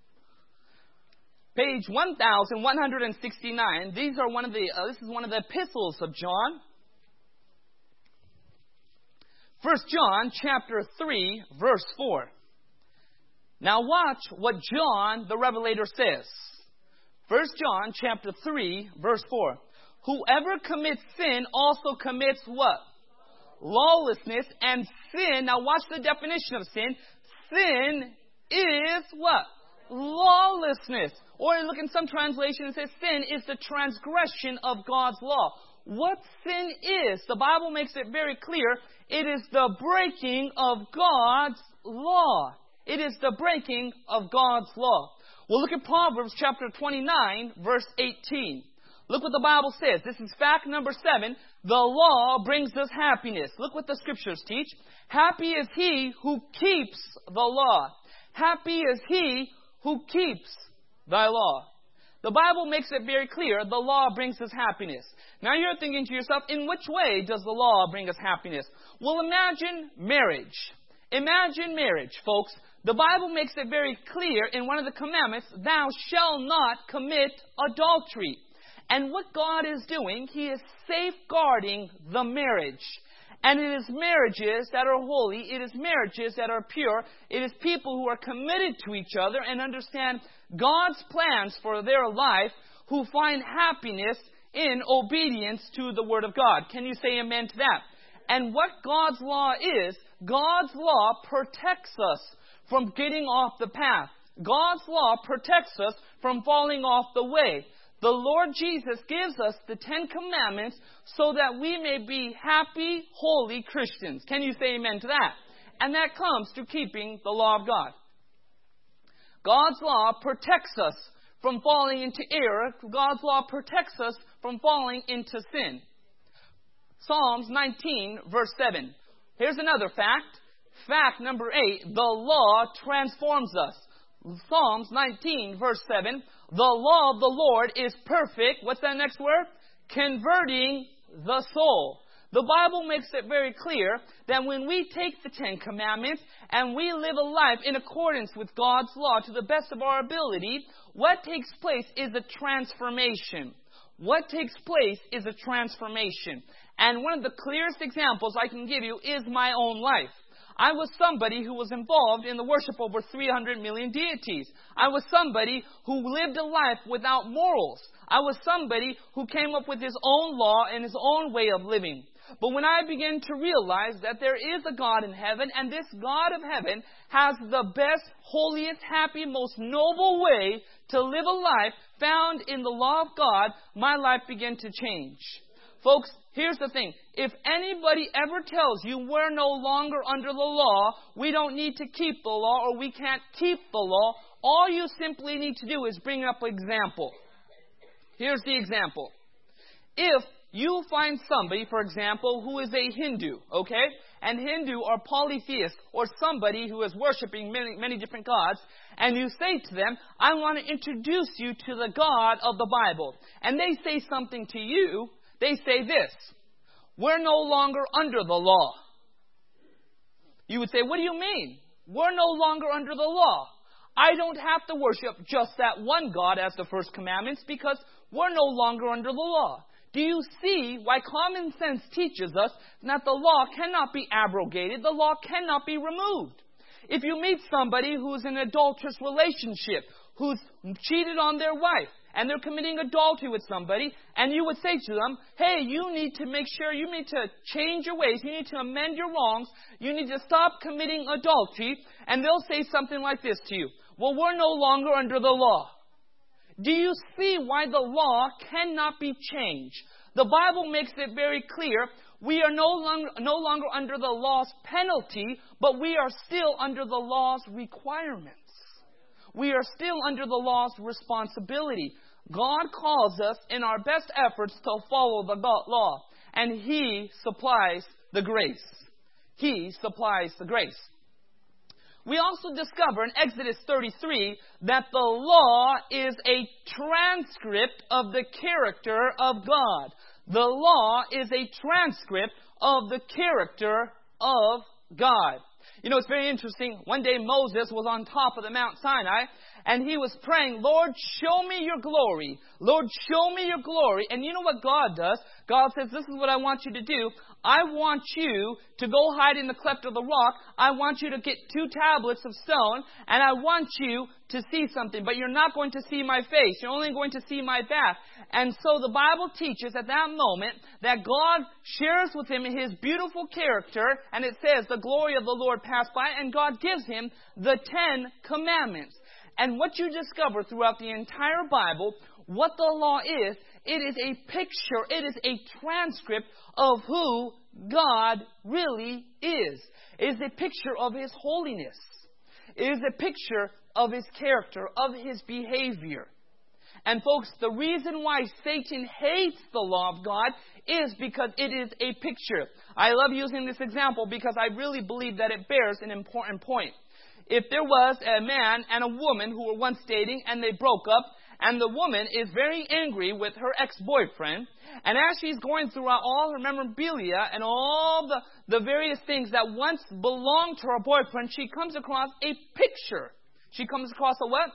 Page one thousand one hundred sixty-nine. These are one of the. Uh, this is one of the epistles of John. First John chapter three, verse four. Now watch what John the Revelator says. First John chapter three, verse four. Whoever commits sin also commits what? Lawlessness. And sin, now watch the definition of sin. Sin is what? Lawlessness. Or look in some translations, it says sin is the transgression of God's law. What sin is, the Bible makes it very clear, it is the breaking of God's law. It is the breaking of God's law. Well, look at Proverbs chapter twenty-nine, verse eighteen. Look what the Bible says. This is fact number seven. The law brings us happiness. Look what the scriptures teach. Happy is he who keeps the law. Happy is he who keeps thy law. The Bible makes it very clear the law brings us happiness. Now you're thinking to yourself, in which way does the law bring us happiness? Well, imagine marriage. Imagine marriage, folks. The Bible makes it very clear in one of the commandments, thou shalt not commit adultery. And what God is doing, He is safeguarding the marriage. And it is marriages that are holy. It is marriages that are pure. It is people who are committed to each other and understand God's plans for their life, who find happiness in obedience to the Word of God. Can you say amen to that? And what God's law is, God's law protects us from getting off the path. God's law protects us from falling off the way. The Lord Jesus gives us the Ten Commandments so that we may be happy, holy Christians. Can you say amen to that? And that comes through keeping the law of God. God's law protects us from falling into error. God's law protects us from falling into sin. Psalms nineteen, verse seven. Here's another fact. Fact number eight. The law transforms us. Psalms nineteen, verse seven. The law of the Lord is perfect. What's that next word? Converting the soul. The Bible makes it very clear that when we take the Ten Commandments and we live a life in accordance with God's law to the best of our ability, what takes place is a transformation. What takes place is a transformation. And one of the clearest examples I can give you is my own life. I was somebody who was involved in the worship of over three hundred million deities. I was somebody who lived a life without morals. I was somebody who came up with his own law and his own way of living. But when I began to realize that there is a God in heaven, and this God of heaven has the best, holiest, happy, most noble way to live a life found in the law of God, my life began to change. Folks, here's the thing. If anybody ever tells you we're no longer under the law, we don't need to keep the law, or we can't keep the law, all you simply need to do is bring up an example. Here's the example. If you find somebody, for example, who is a Hindu, okay? And Hindu are polytheists, or somebody who is worshiping many, many different gods, and you say to them, I want to introduce you to the God of the Bible. And they say something to you. They say this, we're no longer under the law. You would say, what do you mean? We're no longer under the law. I don't have to worship just that one God as the first commandments because we're no longer under the law. Do you see why common sense teaches us that the law cannot be abrogated, the law cannot be removed? If you meet somebody who's in an adulterous relationship, who's cheated on their wife, and they're committing adultery with somebody, and you would say to them, hey, you need to make sure, you need to change your ways, you need to amend your wrongs, you need to stop committing adultery, and they'll say something like this to you, well, we're no longer under the law. Do you see why the law cannot be changed? The Bible makes it very clear, we are no longer, no longer under the law's penalty, but we are still under the law's requirements. We are still under the law's responsibility. God calls us in our best efforts to follow the law, and He supplies the grace. He supplies the grace. We also discover in Exodus thirty-three that the law is a transcript of the character of God. The law is a transcript of the character of God. You know, it's very interesting. One day Moses was on top of the Mount Sinai, and he was praying, Lord, show me your glory. Lord, show me your glory. And you know what God does? God says, this is what I want you to do. I want you to go hide in the cleft of the rock. I want you to get two tablets of stone, and I want you to see something. But you're not going to see my face. You're only going to see my back. And so the Bible teaches at that moment that God shares with him his beautiful character, and it says the glory of the Lord passed by, and God gives him the Ten Commandments. And what you discover throughout the entire Bible, what the law is, it is a picture, it is a transcript of who God really is. It is a picture of His holiness. It is a picture of His character, of His behavior. And folks, the reason why Satan hates the law of God is because it is a picture. I love using this example because I really believe that it bears an important point. If there was a man and a woman who were once dating and they broke up, and the woman is very angry with her ex-boyfriend, and as she's going through all her memorabilia and all the, the various things that once belonged to her boyfriend, she comes across a picture. She comes across a what?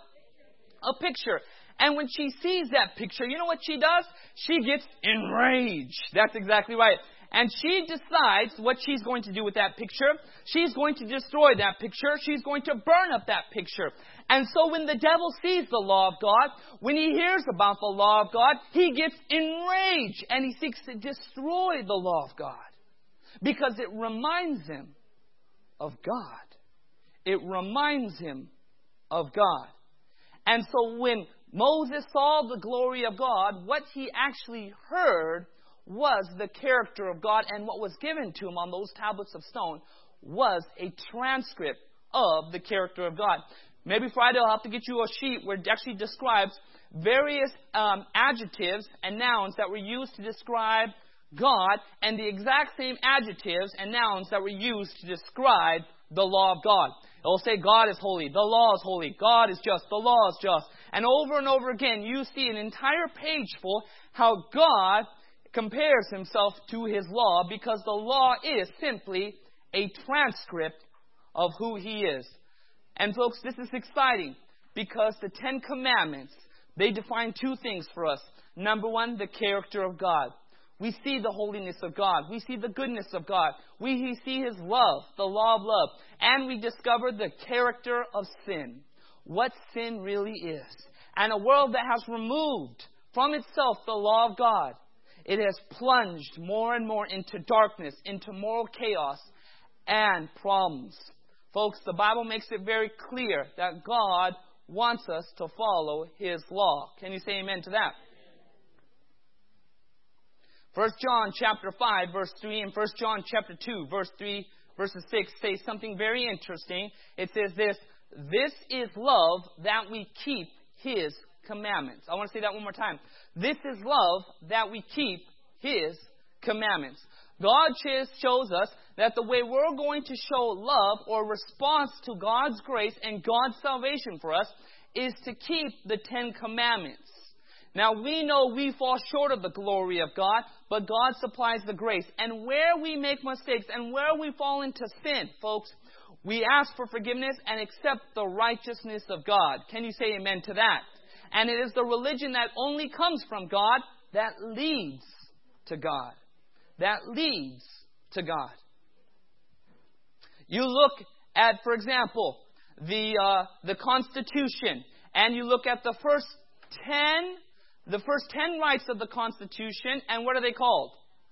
A picture. And when she sees that picture, you know what she does? She gets enraged. That's exactly right. And she decides what she's going to do with that picture. She's going to destroy that picture. She's going to burn up that picture. And so when the devil sees the law of God, when he hears about the law of God, he gets enraged and he seeks to destroy the law of God. Because it reminds him of God. It reminds him of God. And so when Moses saw the glory of God, what he actually heard was the character of God, and what was given to him on those tablets of stone was a transcript of the character of God. Maybe Friday I'll have to get you a sheet where it actually describes various um, adjectives and nouns that were used to describe God, and the exact same adjectives and nouns that were used to describe the law of God. It will say God is holy, the law is holy, God is just, the law is just. And over and over again you see an entire page full how God compares himself to his law, because the law is simply a transcript of who he is. And folks, this is exciting because the Ten Commandments, they define two things for us. Number one, the character of God. We see the holiness of God. We see the goodness of God. We see His love, the law of love. And we discover the character of sin, what sin really is. And a world that has removed from itself the law of God it has plunged more and more into darkness, into moral chaos and problems. Folks, the Bible makes it very clear that God wants us to follow His law. Can you say amen to that? First John chapter five, verse three, and First John chapter two, verse three, verses six say something very interesting. It says this, "This is love, that we keep His commandments." I want to say that one more time. This is love, that we keep His commandments. God shows us that the way we're going to show love or response to God's grace and God's salvation for us is to keep the Ten Commandments. Now, we know we fall short of the glory of God, but God supplies the grace. And where we make mistakes and where we fall into sin, folks, we ask for forgiveness and accept the righteousness of God. Can you say amen to that? And it is the religion that only comes from God that leads to God. That leads to God. You look at, for example, the uh, the Constitution, and you look at the first ten, the first ten rights of the Constitution, and what are they called?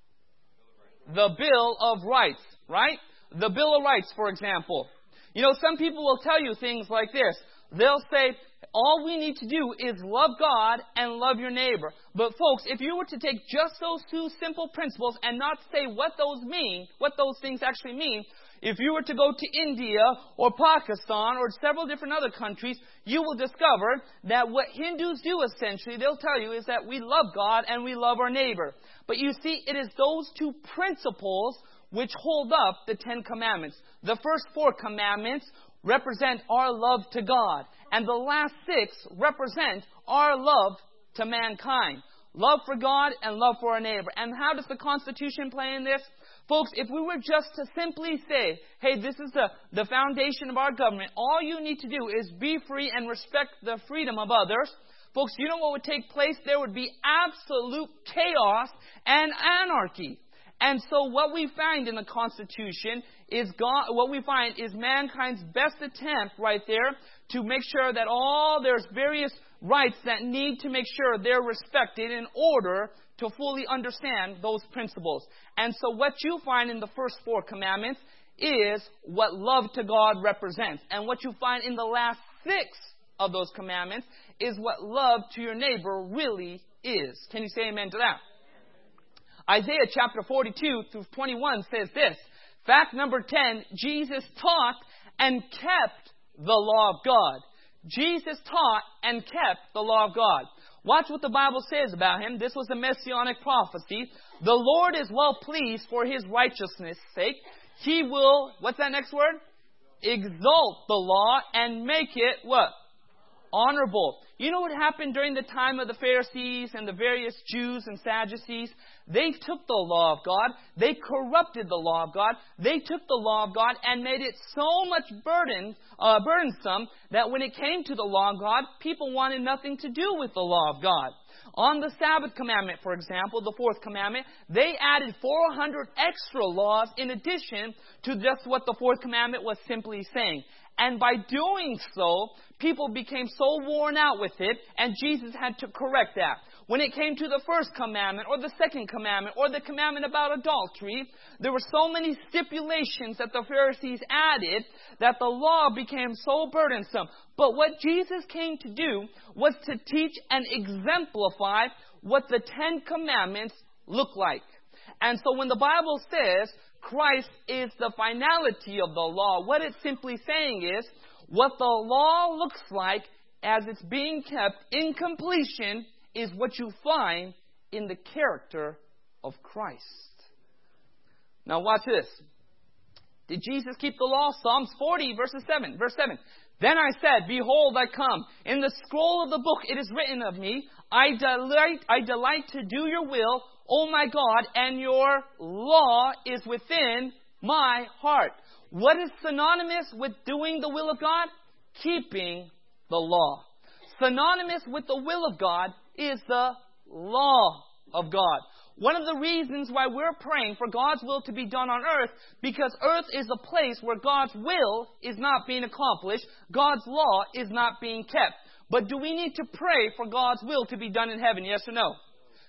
The Bill of Rights, right? The Bill of Rights, for example. You know, some people will tell you things like this. They'll say, all we need to do is love God and love your neighbor. But folks, if you were to take just those two simple principles and not say what those mean, what those things actually mean, if you were to go to India or Pakistan or several different other countries, you will discover that what Hindus do essentially, they'll tell you, is that we love God and we love our neighbor. But you see, it is those two principles which hold up the Ten Commandments. The first four commandments represent our love to God. And the last six represent our love to mankind. Love for God and love for our neighbor. And how does the Constitution play in this? Folks, if we were just to simply say, hey, this is the, the foundation of our government, all you need to do is be free and respect the freedom of others. Folks, you know what would take place? There would be absolute chaos and anarchy. And so what we find in the Constitution is God, what we find is mankind's best attempt right there to make sure that all there's various rights that need to make sure they're respected in order to fully understand those principles. And so what you find in the first four commandments is what love to God represents. And what you find in the last six of those commandments is what love to your neighbor really is. Can you say amen to that? Isaiah chapter forty-two through twenty-one says this. Fact number ten, Jesus taught and kept the law of God. Jesus taught and kept the law of God. Watch what the Bible says about Him. This was a messianic prophecy. The Lord is well pleased for His righteousness' sake. He will, what's that next word? Exalt the law and make it what? Honorable. You know what happened during the time of the Pharisees and the various Jews and Sadducees? They took the law of God. They corrupted the law of God. They took the law of God and made it so much burden, uh, burdensome that when it came to the law of God, people wanted nothing to do with the law of God. On the Sabbath commandment, for example, the fourth commandment, they added four hundred extra laws in addition to just what the fourth commandment was simply saying. And by doing so, people became so worn out with it, and Jesus had to correct that. When it came to the first commandment, or the second commandment, or the commandment about adultery, there were so many stipulations that the Pharisees added that the law became so burdensome. But what Jesus came to do was to teach and exemplify what the Ten Commandments look like. And so when the Bible says Christ is the finality of the law, what it's simply saying is what the law looks like as it's being kept in completion is what you find in the character of Christ. Now watch this. Did Jesus keep the law? Psalms forty, verses seven, verse seven. Then I said, behold, I come. In the scroll of the book it is written of me, I delight, I delight to do your will, O my God, and your law is within my heart. What is synonymous with doing the will of God? Keeping the law. Synonymous with the will of God is the law of God. One of the reasons why we're praying for God's will to be done on earth, because earth is a place where God's will is not being accomplished, God's law is not being kept. But do we need to pray for God's will to be done in heaven? Yes or no?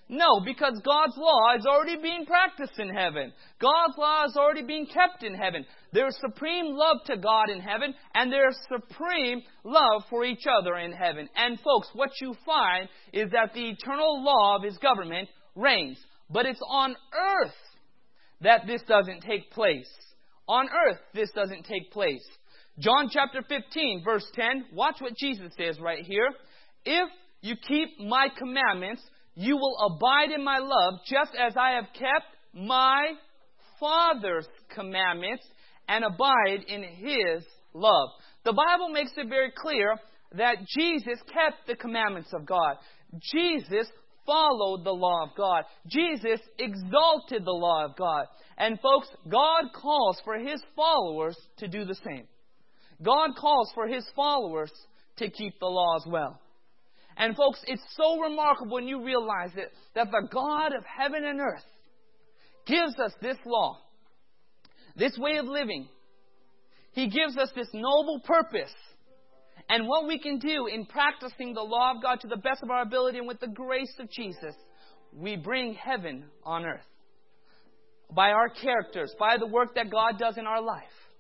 No, because God's law is already being practiced in heaven. God's law is already being kept in heaven. There's supreme love to God in heaven, and there's supreme love for each other in heaven. And folks, what you find is that the eternal law of His government reigns. But it's on earth that this doesn't take place. On earth, this doesn't take place. John chapter fifteen, verse ten, watch what Jesus says right here. If you keep my commandments, you will abide in my love, just as I have kept my Father's commandments and abide in His love. The Bible makes it very clear that Jesus kept the commandments of God. Jesus followed the law of God. Jesus exalted the law of God. And folks, God calls for His followers to do the same. God calls for His followers to keep the law as well. And folks, it's so remarkable when you realize it, that the God of heaven and earth gives us this law, this way of living. He gives us this noble purpose. And what we can do in practicing the law of God to the best of our ability and with the grace of Jesus, we bring heaven on earth. By our characters, by the work that God does in our life.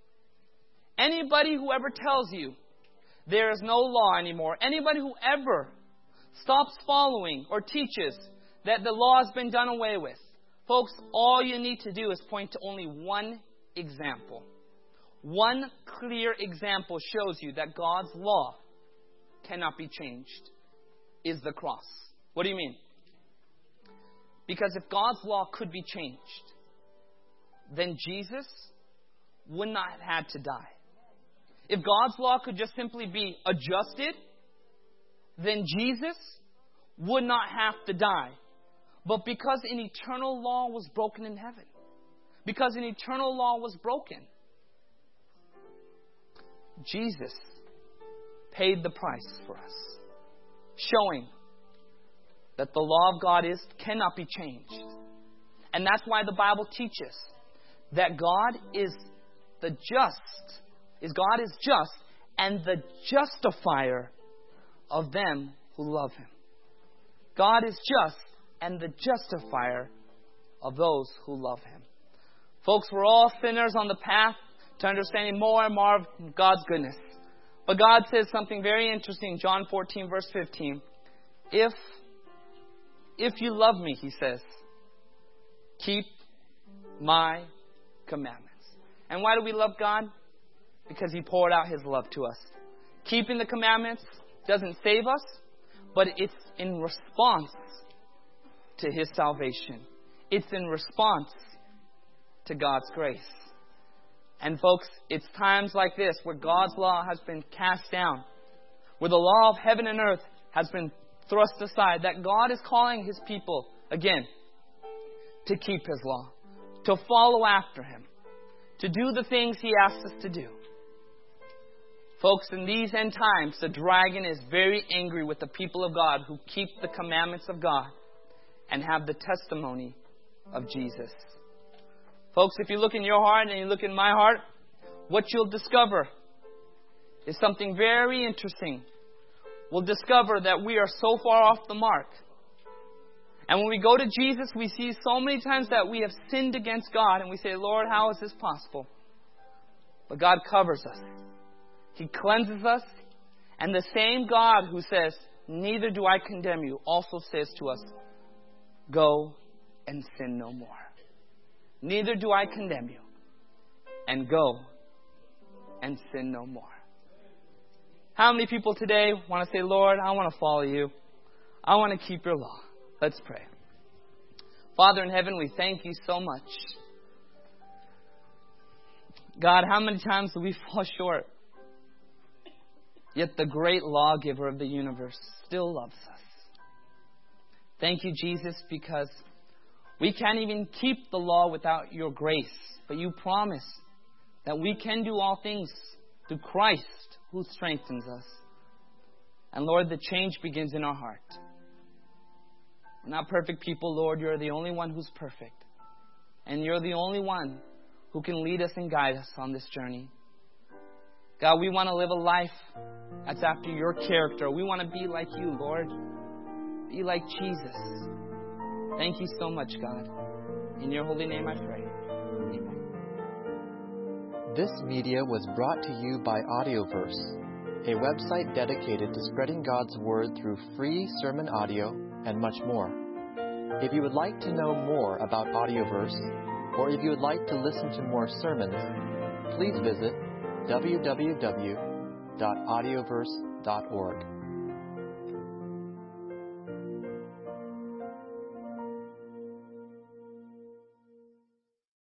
Anybody who ever tells you there is no law anymore, anybody who ever stops following or teaches that the law has been done away with, folks, all you need to do is point to only one example. One clear example shows you that God's law cannot be changed, is the cross. What do you mean? Because if God's law could be changed, then Jesus would not have had to die. If God's law could just simply be adjusted, then Jesus would not have to die. But because an eternal law was broken in heaven, because an eternal law was broken, Jesus paid the price for us, showing that the law of God is cannot be changed. And that's why the Bible teaches that God is the just, is God is just and the justifier of them who love Him. God is just and the justifier of those who love Him. Folks, we're all sinners on the path to understanding more and more of God's goodness. But God says something very interesting. John fourteen, verse fifteen. If, if you love me, He says, keep my commandments. And why do we love God? Because He poured out His love to us. Keeping the commandments doesn't save us, but it's in response to His salvation. It's in response to God's grace. And folks, it's times like this where God's law has been cast down, where the law of heaven and earth has been thrust aside, that God is calling His people, again, to keep His law, to follow after Him, to do the things He asks us to do. Folks, in these end times, the dragon is very angry with the people of God who keep the commandments of God and have the testimony of Jesus. Folks, if you look in your heart and you look in my heart, what you'll discover is something very interesting. We'll discover that we are so far off the mark. And when we go to Jesus, we see so many times that we have sinned against God and we say, Lord, how is this possible? But God covers us. He cleanses us. And the same God who says, neither do I condemn you, also says to us, go and sin no more. Neither do I condemn you. And go and sin no more. How many people today want to say, Lord, I want to follow you. I want to keep your law. Let's pray. Father in heaven, we thank you so much. God, how many times do we fall short? Yet the great lawgiver of the universe still loves us. Thank you, Jesus, because we can't even keep the law without your grace. But you promise that we can do all things through Christ who strengthens us. And Lord, the change begins in our heart. We're not perfect people, Lord. You're the only one who's perfect. And you're the only one who can lead us and guide us on this journey. God, we want to live a life that's after your character. We want to be like you, Lord. Be like Jesus. Thank you so much, God. In your holy name I pray. Amen. This media was brought to you by Audioverse, a website dedicated to spreading God's Word through free sermon audio and much more. If you would like to know more about Audioverse, or if you would like to listen to more sermons, please visit w w w dot audioverse dot org.